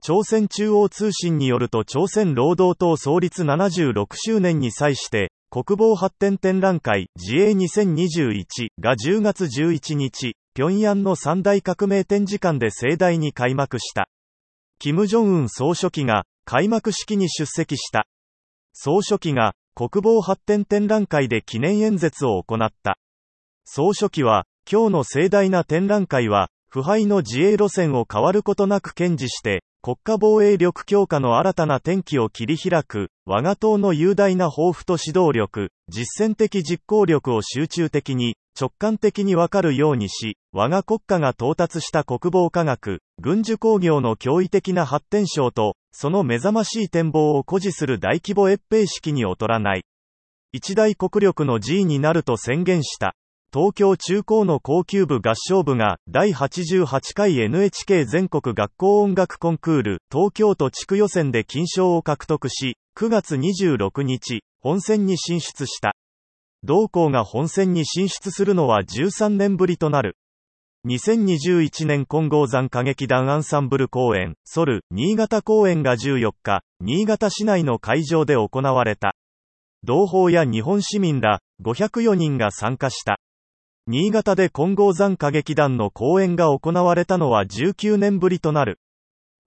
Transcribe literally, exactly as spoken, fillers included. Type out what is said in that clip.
朝鮮中央通信によると朝鮮労働党創立ななじゅうろくしゅうねんに際して、国防発展展覧会自衛にせんにじゅういちがじゅうがつじゅういちにち、平壌の三大革命展示館で盛大に開幕した。金正恩総書記が開幕式に出席した。総書記が国防発展展覧会で記念演説を行った。総書記は、今日の盛大な展覧会は、腐敗の自衛路線を変わることなく堅持して、国家防衛力強化の新たな転機を切り開く、我が党の雄大な抱負と指導力、実践的実行力を集中的に、直感的にわかるようにし、我が国家が到達した国防科学、軍需工業の驚異的な発展象と、その目覚ましい展望を誇示する大規模閲兵式に劣らない。一大国力の示威になると宣言した。東京中高の高級部合唱部がだいはちじゅうはちかい エヌエイチケー 全国学校音楽コンクール東京都地区予選で金賞を獲得し、くがつにじゅうろくにち、本選に進出した。同校が本選に進出するのはじゅうさんねんぶりとなる。にせんにじゅういちねん金剛山歌劇団アンサンブル公演、ソル、新潟公演がじゅうよっか、新潟市内の会場で行われた。同胞や日本市民らごひゃくよにんが参加した。新潟で金剛山歌劇団の公演が行われたのはじゅうきゅうねんぶりとなる。